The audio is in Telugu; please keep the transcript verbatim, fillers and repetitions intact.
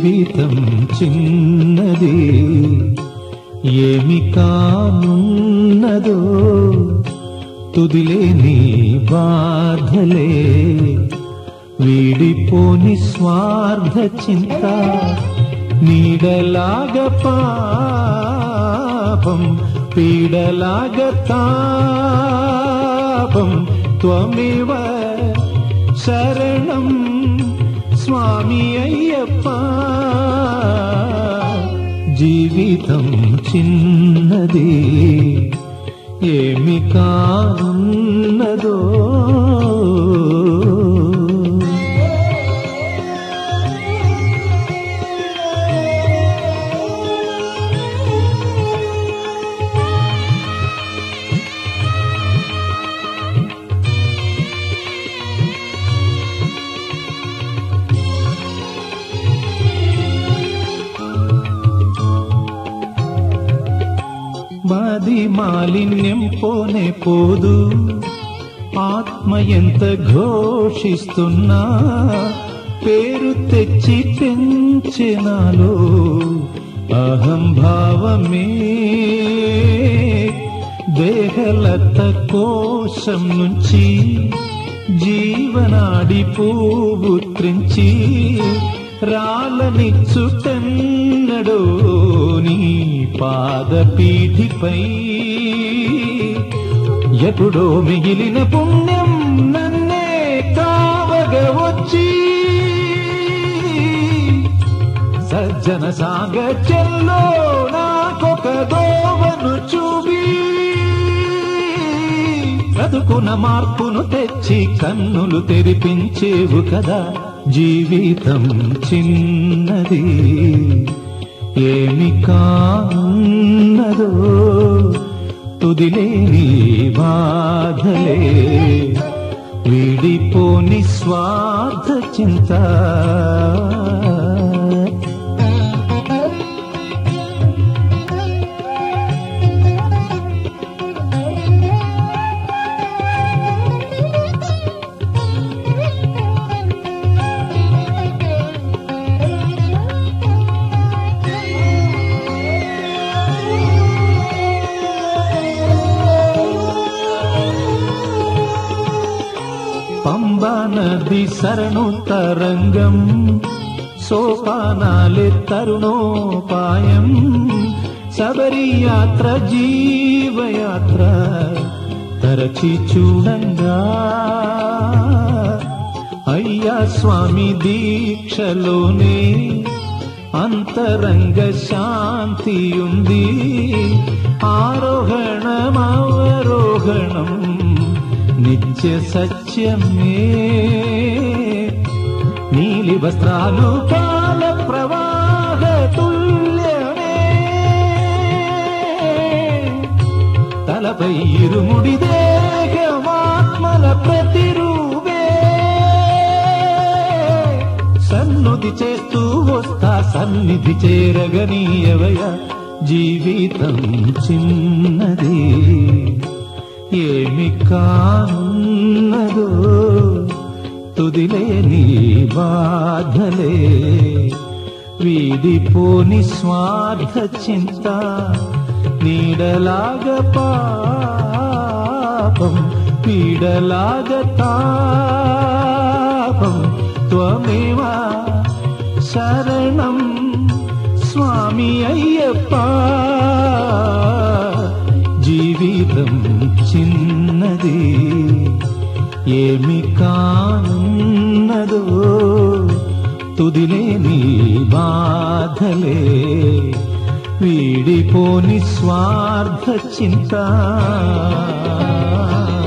జీవితం చిన్నది ఏమి కానున్నదో తుదిలేని బాధలే వీడిపోని స్వార్థ చింత నీడలాగ పాపం పీడలాగ తాపం త్వమేవ శరణం స్వామి అయ్యప్ప జీవితం చిన్నది ఏమి కానున్నదో మాది మాలిన్యం పోనే పోదు ఆత్మ ఎంత ఘోషిస్తున్నా పేరు తెచ్చి పెంచెనాలో అహంభావమే దేహలత కోశం నుంచి జీవనాడి పువ్వు త్రించి రాలనిచ్చుటన్నడో నీ పాదపీఠిపై ఎప్పుడో మిగిలిన పుణ్యం నన్నే కావగవచ్చి సజ్జన సాంగత్యంలో నాకొక దోవను చూపి బ్రతుకున మార్పును తెచ్చి కన్నులు తెరిపించేవు కదా జీవితం చిన్నది ఏమి కానున్నదో తుదిలేని బాధలే వీడిపోని స్వార్థ చింత పంబా నది శరణు తరంగం సోపానాలే తరుణోపాయం శబరి యాత్ర జీవయాత్ర తరచి చూడంగా అయ్యా స్వామి దీక్షలోనే అంతరంగ శాంతి ఉంది ఆరోహణం అవరోహణం నిత్య సత్యమే నీలి వస్త్రాలు కాల ప్రవాహ తుల్యమే తలపై ఇరుముడి దేహమాత్మల ప్రతిరూపే సన్నుది చేస్తూ వస్తా సన్నిధి చేరగనీయవయ జీవితం చిన్నది ఏమి కానున్నదో తుదిలేని బాధలే వీడిపోని స్వార్థ చింత నీడలాగ పాపం పీడలాగ తాపం త్వమేవ శరణం స్వామి అయ్యప్ప జీవితం చిన్నది ఏమి కానున్నదో తుదిలేని బాధలే వీడిపోని స్వార్థ చింత